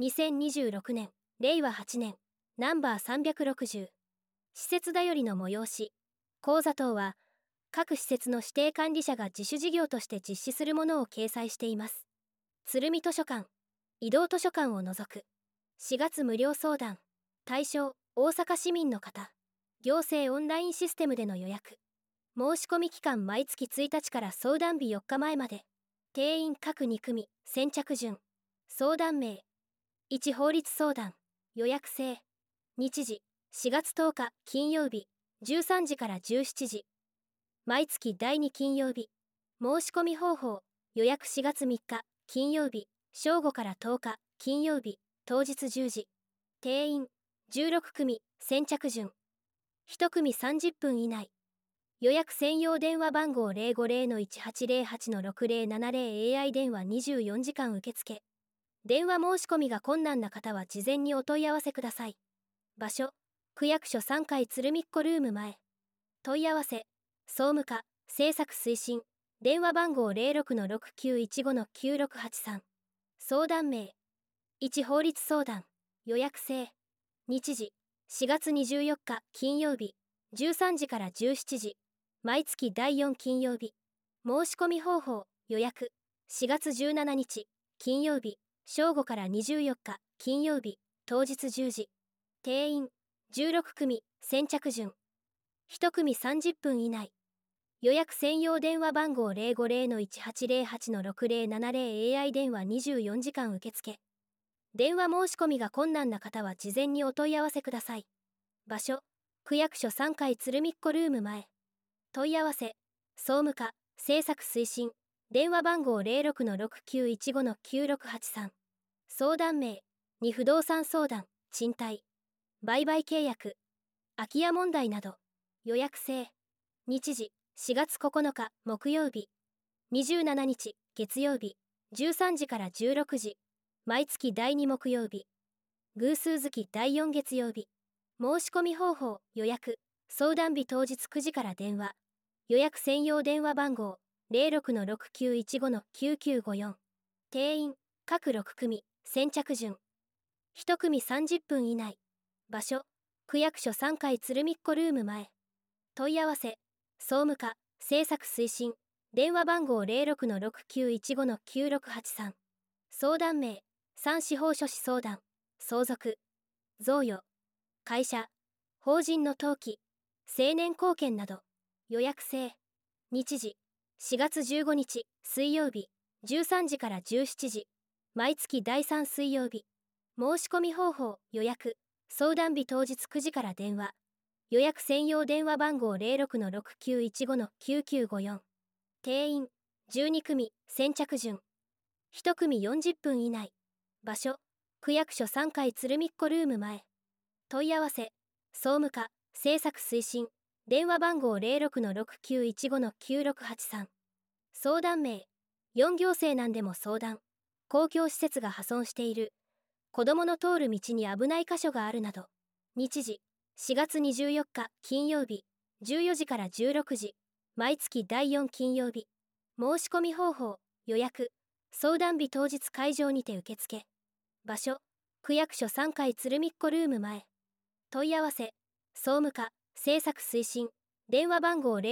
2026年令和8年ナンバー360施設だよりの催し講座等は各施設の指定管理者が自主事業として実施するものを掲載しています。鶴見図書館、移動図書館を除く4月無料相談対象大阪市民の方、行政オンラインシステムでの予約申し込み期間毎月1日から相談日4日前まで。定員各2組先着順。相談名1法律相談予約制。日時4月10日金曜日13時から17時。毎月第2金曜日。申し込み方法予約4月3日金曜日正午から10日金曜日当日10時。定員16組先着順。1組30分以内。予約専用電話番号 550-1808-6070 AI 電話24時間受付。電話申し込みが困難な方は事前にお問い合わせください。場所区役所3階鶴見っこルーム前。問い合わせ総務課政策推進電話番号 06-6915-9683。相談名1法律相談予約制。日時4月24日金曜日13時から17時。毎月第4金曜日。申し込み方法予約4月17日金曜日正午から24日金曜日当日10時。定員16組先着順。1組30分以内。予約専用電話番号 550-1808-6070 AI 電話24時間受付。電話申し込みが困難な方は事前にお問い合わせください。場所区役所3階鶴見っこルーム前。問い合わせ総務課政策推進電話番号 06-6915-9683。相談名2不動産相談賃貸売買契約空き家問題など。予約制。日時4月9日木曜日27日月曜日13時から16時。毎月第2木曜日偶数月第4月曜日。申し込み方法予約相談日当日9時から電話。予約専用電話番号 06-6915-9954。定員各6組先着順。1組30分以内。場所区役所3階鶴見っこルーム前。問い合わせ総務課政策推進電話番号 06-6915-9683。相談名3司法書士相談相続贈与会社法人の登記成年後見など。予約制。日時4月15日水曜日13時から17時。毎月第3水曜日。申し込み方法予約相談日当日9時から電話。予約専用電話番号 06-6915-9954。定員12組先着順。1組40分以内。場所区役所3階鶴見っこルーム前。問い合わせ総務課政策推進電話番号 06-6915-9683。相談名4行政なんでも相談公共施設が破損している子どもの通る道に危ない箇所があるなど。日時4月24日金曜日14時から16時。毎月第4金曜日。申し込み方法予約相談日当日会場にて受付。場所区役所3階鶴見っこルーム前。問い合わせ総務課政策推進電話番号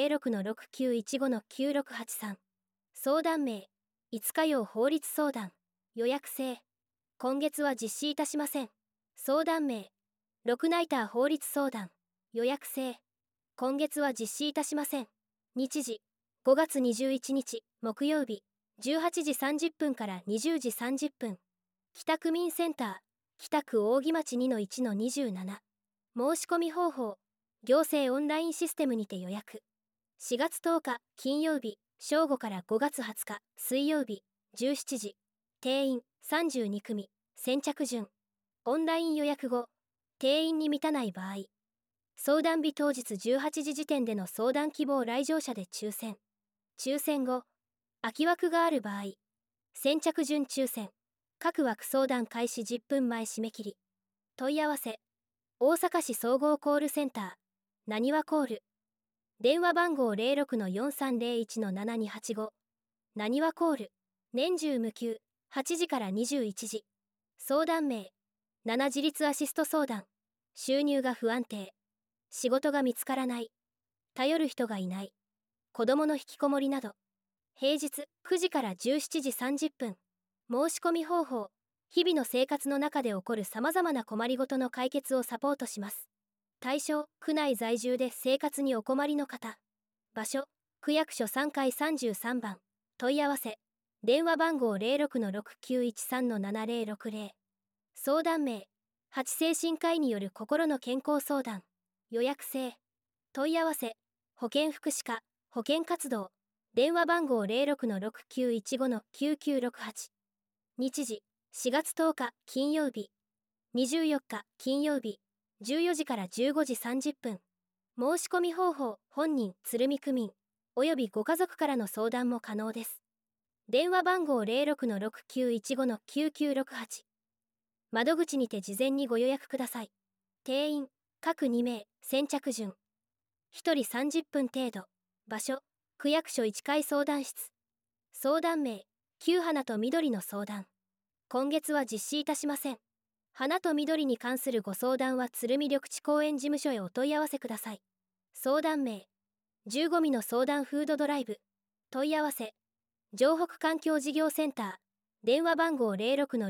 06-6915-9683。相談名5日用法律相談予約制。今月は実施いたしません。相談名6ナイター法律相談予約制。今月は実施いたしません。日時5月21日木曜日18時30分から20時30分。北区民センター北区扇町 2-1-27。申し込み方法行政オンラインシステムにて予約。4月10日金曜日正午から5月20日水曜日17時。定員32組先着順。オンライン予約後定員に満たない場合相談日当日18時時点での相談希望来場者で抽選後空き枠がある場合先着順抽選。各枠相談開始10分前締め切り。問い合わせ大阪市総合コールセンターなにわコール電話番号 06-4301-7285。なにわコール年中無休8時から21時。 相談名7自立アシスト相談。収入が不安定。仕事が見つからない。頼る人がいない。子供の引きこもりなど。平日9時から17時30分。申し込み方法。日々の生活の中で起こるさまざまな困りごとの解決をサポートします。対象、区内在住で生活にお困りの方。場所、区役所3階33番。問い合わせ。電話番号06-6913-7060。相談名、8精神科医による心の健康相談。予約制。問い合わせ、保健福祉課、保健活動。電話番号06-6915-9968。日時、4月10日金曜日。24日金曜日。14時から15時30分。申し込み方法、本人、鶴見区民、およびご家族からの相談も可能です。電話番号06-6915-9968。窓口にて事前にご予約ください。定員、各2名、先着順。1人30分程度。場所、区役所1階相談室。相談名、9花と緑の相談。今月は実施いたしません。花と緑に関するご相談は鶴見緑地公園事務所へお問い合わせください。相談名、15味の相談フードドライブ。問い合わせ、城北環境事業センター。電話番号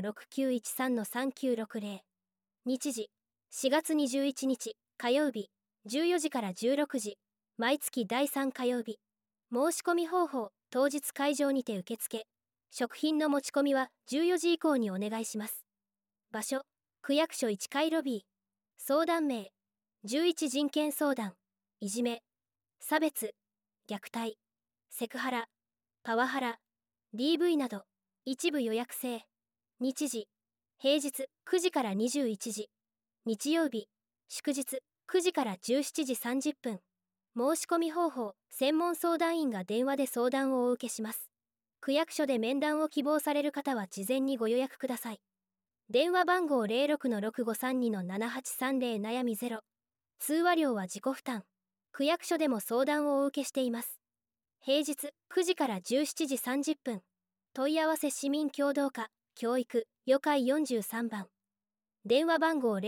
06-6913-3960。日時、4月21日火曜日。14時から16時。毎月第3火曜日。申し込み方法、当日会場にて受付。食品の持ち込みは14時以降にお願いします。場所、区役所1階ロビー。相談名、11人権相談。いじめ、差別、虐待、セクハラ、パワハラ、DV など。一部予約制。日時、平日9時から21時。日曜日、祝日9時から17時30分。申し込み方法、専門相談員が電話で相談をお受けします。区役所で面談を希望される方は事前にご予約ください。電話番号06-6532-7830悩み0。通話料は自己負担。区役所でも相談をお受けしています。平日9時から17時30分。問い合わせ市民協働課、教育、予会43番。電話番号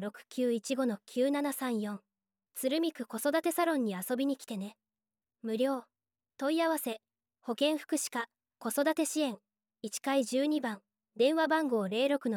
06-6915-9734。鶴見区子育てサロンに遊びに来てね。無料。問い合わせ、保健福祉課、子育て支援、1階12番。電話番号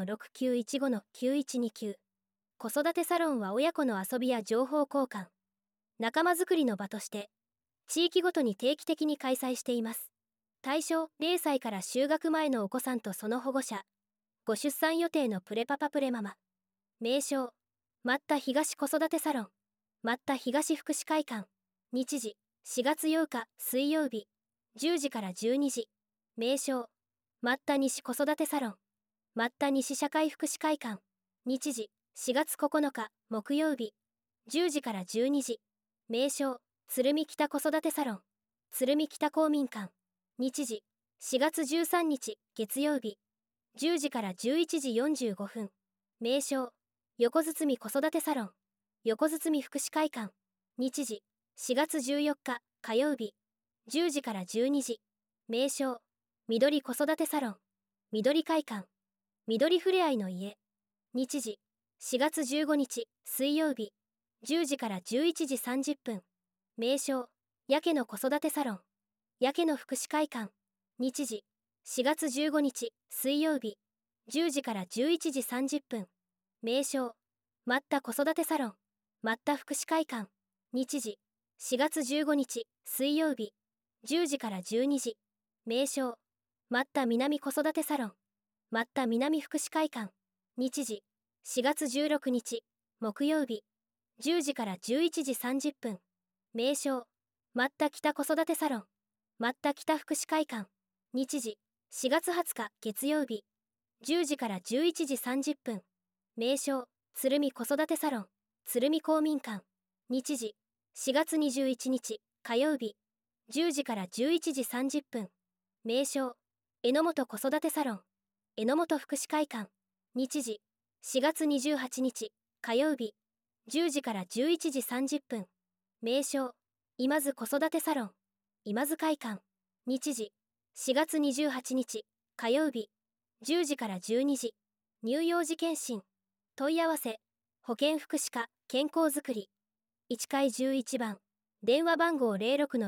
06-6915-9129。子育てサロンは親子の遊びや情報交換、仲間づくりの場として、地域ごとに定期的に開催しています。対象、0歳から就学前のお子さんとその保護者。ご出産予定のプレパパプレママ。名称、マッタ東子育てサロン。マッタ東福祉会館。日時、4月8日水曜日。10時から12時。名称、マッタ西子育てサロン。マッタ西社会福祉会館。日時、4月9日木曜日。10時から12時。名称、鶴見北子育てサロン。鶴見北公民館。日時、4月13日月曜日。10時から11時45分。名称、横堤子育てサロン。横堤福祉会館。日時、4月14日火曜日。10時から12時。名称、緑子育てサロン。緑会館。緑ふれあいの家。日時、4月15日水曜日。10時から11時30分。名称、やけの子育てサロン。やけの福祉会館。日時、4月15日水曜日。10時から11時30分。名称、マッタ子育てサロン。マッタ福祉会館。日時、4月15日水曜日。10時から12時。名称、マッタ南子育てサロン。マッタ南福祉会館。日時、4月16日木曜日。10時から11時30分。名称、マッタ北子育てサロン。マッタ北福祉会館。日時、4月20日月曜日。10時から11時30分。名称、鶴見子育てサロン。鶴見公民館。日時、4月21日火曜日。10時から11時30分。名称、榎本子育てサロン。榎本福祉会館。日時、4月28日火曜日。10時から11時30分。名称、今津子育てサロン。今津会館。日時、4月28日火曜日。10時から12時。 乳幼児検診。問い合わせ。保健福祉課健康づくり。1階11番。電話番号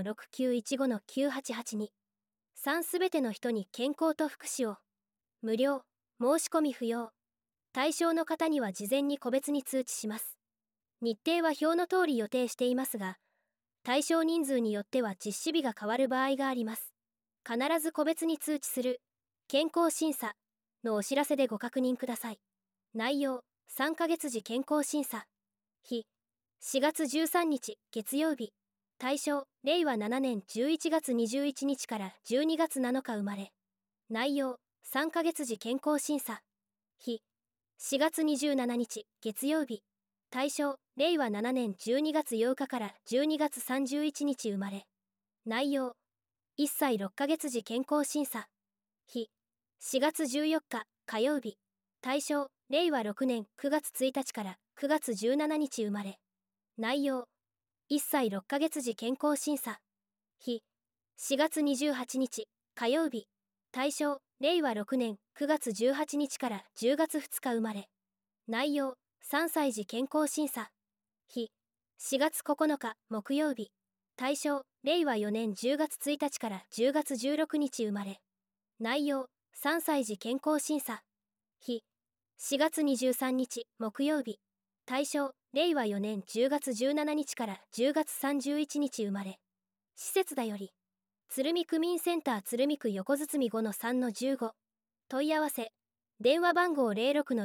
06-6915-9882。3すべての人に健康と福祉を。無料。申し込み不要。対象の方には事前に個別に通知します。日程は表の通り予定していますが、対象人数によっては実施日が変わる場合があります。必ず個別に通知する健康審査のお知らせでご確認ください。内容。3ヶ月時健康審査。日。4月13日月曜日。対象。令和7年11月21日から12月7日生まれ。内容。3ヶ月時健康審査。日。4月27日月曜日。対象。令和7年12月8日から12月31日生まれ。内容。1歳6ヶ月時健康審査。日。4月14日火曜日。対象。令和6年9月1日から9月17日生まれ。内容。1歳6ヶ月時健康審査。日。4月28日火曜日。対象。令和6年9月18日から10月2日生まれ。内容。3歳児健康審査。日。4月9日木曜日。対象。令和4年10月1日から10月16日生まれ。内容。3歳児健康審査。日。4月23日木曜日。対象。令和4年10月17日から10月31日生まれ。施設だより。鶴見区民センター鶴見区横堤 5-3-15。問い合わせ。電話番号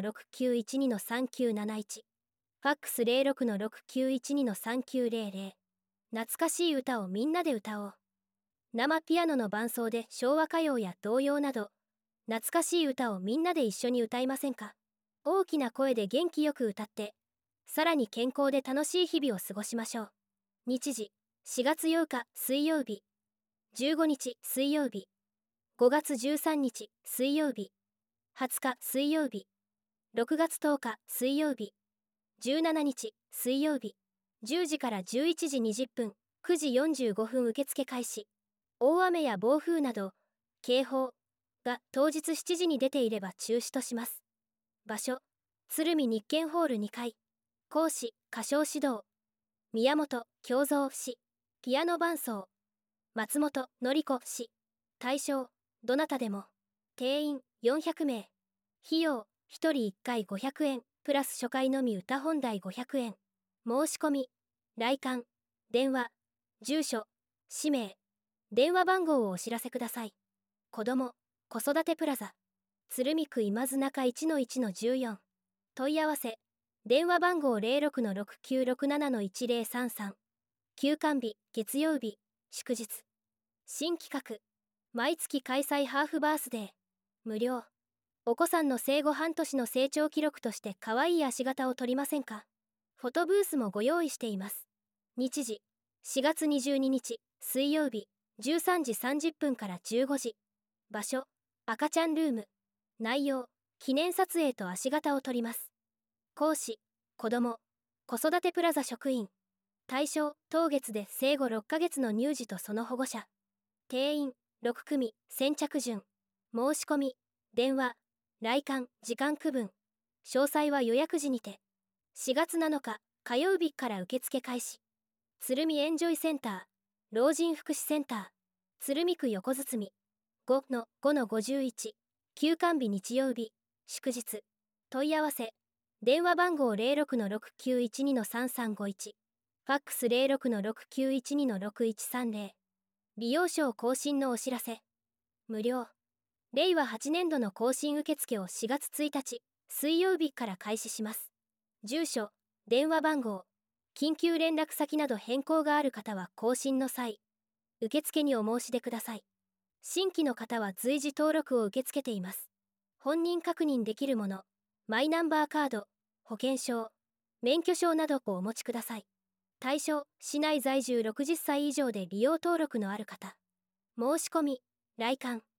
06-6912-3971。ファックス06-6912-3900。懐かしい歌をみんなで歌おう。生ピアノの伴奏で昭和歌謡や童謡など、懐かしい歌をみんなで一緒に歌いませんか？大きな声で元気よく歌って、さらに健康で楽しい日々を過ごしましょう。日時。4月8日水曜日。15日水曜日。5月13日水曜日。20日水曜日。6月10日水曜日。17日水曜日。10時から11時20分、9時45分受付開始。大雨や暴風など、警報が当日7時に出ていれば中止とします。場所。鶴見日建ホール2階。講師、歌唱指導。宮本京三氏。ピアノ伴奏。松本典子氏。対象。どなたでも。定員400名。費用。1人1回500円、プラス初回のみ歌本代500円。申し込み。来館。電話。住所。氏名。電話番号をお知らせください。子ども子育てプラザ。鶴見区今津中 1-1-14。問い合わせ。電話番号06-6967-1033。休館日月曜日祝日。新企画。毎月開催ハーフバースデー。無料。お子さんの生後半年の成長記録として可愛い足型を撮りませんか？フォトブースもご用意しています。日時。4月22日水曜日13時30分から15時。場所。赤ちゃんルーム。内容。記念撮影と足型を撮ります。講師。子ども子育てプラザ職員。対象。当月で生後6ヶ月の乳児とその保護者。定員6組。先着順。申し込み。電話。来館時間区分。詳細は予約時にて。4月7日火曜日から受付開始。鶴見エンジョイセンター老人福祉センター鶴見区横堤 5-5-51。休館日日曜日祝日。問い合わせ。電話番号06-6912-3351。ファックス06-6912-6130。利用証更新のお知らせ。無料。令和8年度の更新受付を4月1日水曜日から開始します。住所、電話番号、緊急連絡先など変更がある方は更新の際、受付にお申し出ください。新規の方は随時登録を受け付けています。本人確認できるもの、マイナンバーカード、保険証、免許証などをお持ちください。対象、市内在住60歳以上で利用登録のある方。申し込み、来館。